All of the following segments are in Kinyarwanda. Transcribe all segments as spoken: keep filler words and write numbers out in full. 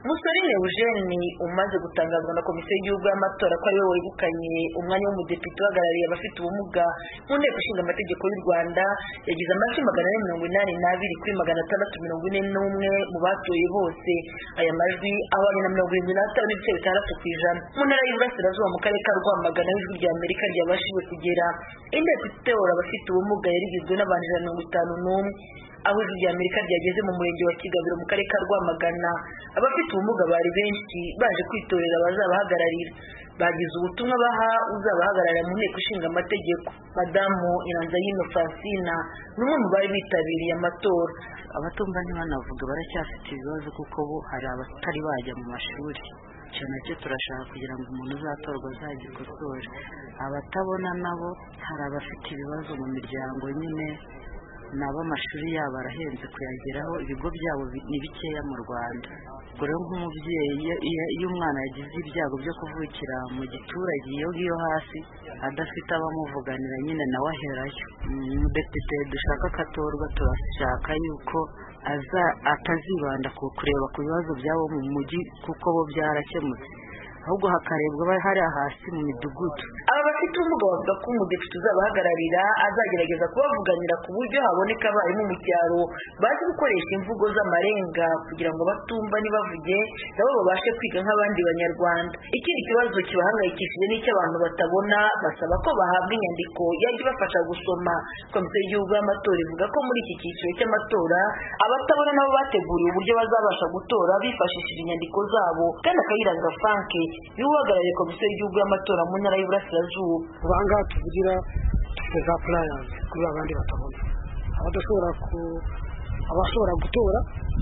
Musoni Eugene umaze gutangazwa na komisiyo y'igihugu y'amatora ko ariwe wegukanye umwanya w'umudepite uhagarariye abafite ubumuga mu nteko ishinga amategeko y'u Rwanda yagize amajwi magana ane mirongo inani n'abiri kuri magana atandatu mirongo ine n'umwe mu batoye bose. Aya majwi ahwanye na mirongo irindwi n'atanu n'ibice bitandatu ku ijana. Mu ntara y'Iburasirazuba mu karere ka Rwamagana ijwi rya Amerika ryabashije kugera. Inteko itora abafite ubumuga yari igizwe n'abantu ijana na mirongo itanu n'umwe. Aho ijwi rya Amerika ryageze mu murenge wa Kigabiro mu karere ka Rwamagana, abafite ubumuga bari benshi baje kwitorera abazabahagararira. Bagize ubutumwa baha uzabahagararira mu nteko ishinga amategeko. Madamu Iranzayino Francina n'umwe mu bari bitabiriye amatora. Abatumva ntibanavuga baracyafite ibibazo kuko bo hari abatari bajya mu mashuri. Icyo nacyo turashaka kugira ngo umuntu uzatorwa azagikosore. Abatabona nabo hari abafite ibibazo mu miryango nyine nabo amashuri yabo arahenze kuyageraho, ibigo byabo ni bikeya mu Rwanda. Ubwo rero nk'umubyeyi iyo umwana yagize ibyago byo kuvukira mu giturage iyo ngiyo hasi adafite abamuvuganira nyine nawe aherayo. Umudepite dushaka akatorwa turashaka yuko aza atazibanda ku kureba ku bibazo byabo mu mujyi kuko bo byarakemutse, ahubwo hakarebwa hari hasi mu midugudu. Aba bafite ubumuga bavuga ko umudepite uzabahagararira azagerageza kubavuganira ku buryo haboneka abarimu mu cyaro bazi gukoresha imvugo z'amarenga kugira ngo batumva ntibavuge nabo babashe kwiga nk'abandi banyarwanda. Ikindi kibazo kibahangayikishije n'icy'abantu batabona basaba ko bahabwa inyandiko yajya ibafasha gusoma. Komisiyo y'igihugu y'amatora ivuga ko muri iki cyiciro cy'amatora abatabona nabo bateguriwe uburyo bazabasha gutora bifashishije inyandiko zabo. Kandi Kayiranga Frank y'uhagarariye komisiyo y'igihugu y'amatora mu ntara y'Iburasirazuba. Ubanga tuvugira za players kuri abandi batabona, abadashobora ku abashobora gutora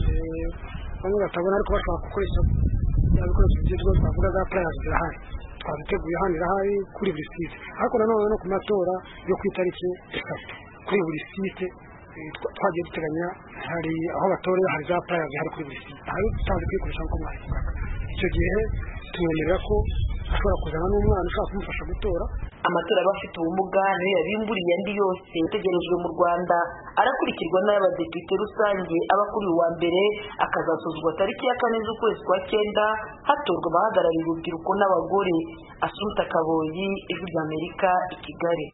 bamwe batabona ariko bashobora gukoresha ibikoresho byitwa twavuga za players zirahari, twabiteguye hano irahari kuri buri site. Ariko nanone no ku matora yo ku itariki eshatu kuri buri site twagiye duteganya hari aho batorera hari za players hari kuri buri site, hari tutazi kwikoresha uko mwabivugaga. Icyo gihe tumenyera ko ashobora kuzana n'umwana ushaka kumufasha gutora. Amatora y'abafite ubumuga niyo yabimburiye andi yose yategerejwe mu Rwanda, arakurikirwa n'ay'abadepite rusange aba kuri uwa mbere akazasozwa tariki ya kane z'ukwezi kwa cyenda hatorwa abahagarariye urubyiruko n'abagore. Assumpta Kaboyi, Ijwi ry'Amerika, i Kigali.